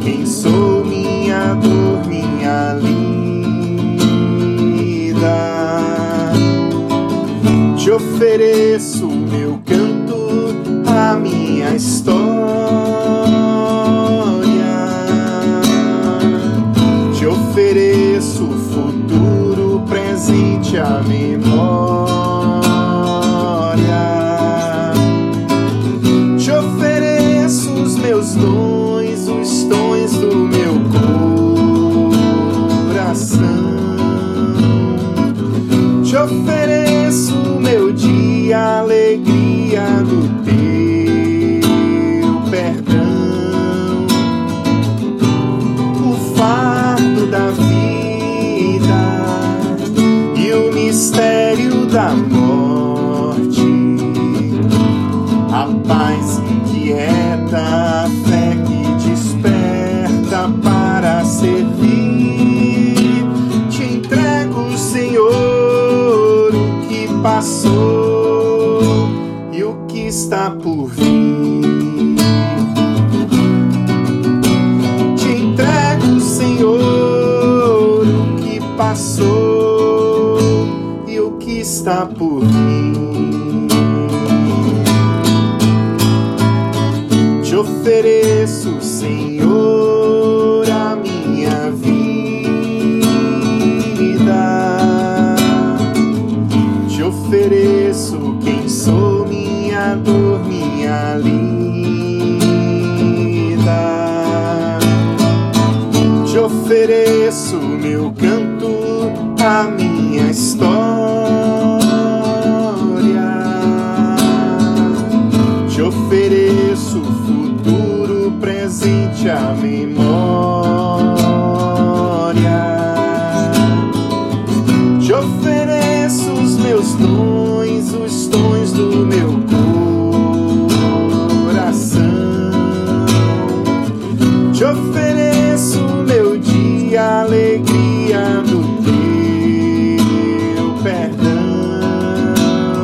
quem sou, minha dor, minha lida. Te ofereço o meu canto, a minha história. Te ofereço o futuro, o presente, a memória. Te ofereço os meus dons, os tons do meu coração. Te ofereço o meu dia, a alegria do teu perdão, o fardo da vida e o mistério da morte, a paz inquieta, a fé que desperta para servir. Te entrego, Senhor, o que passou e o que está por vir. Te entrego, Senhor, o que passou e o que está por vir. Te ofereço, Senhor, a minha vida. Te ofereço quem sou, minha dor, minha lida. Te ofereço o meu canto, a minha história. Te ofereço o futuro, o presente, a memória. Te ofereço os meus dons, os tons do meu coração. Te ofereço o meu dia, a alegria do teu perdão,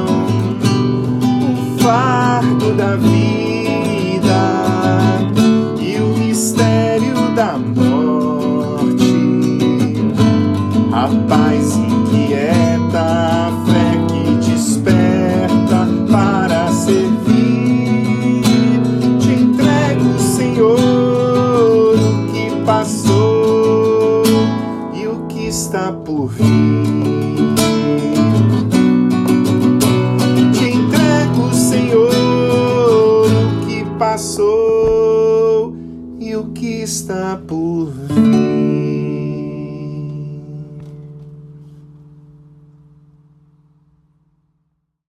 o fardo da vida e o mistério da morte, a paz inquieta, a fé que desperta para servir. Te entrego, Senhor, o que passou e o que está por vir. Te entrego, Senhor, o que passou e o que está por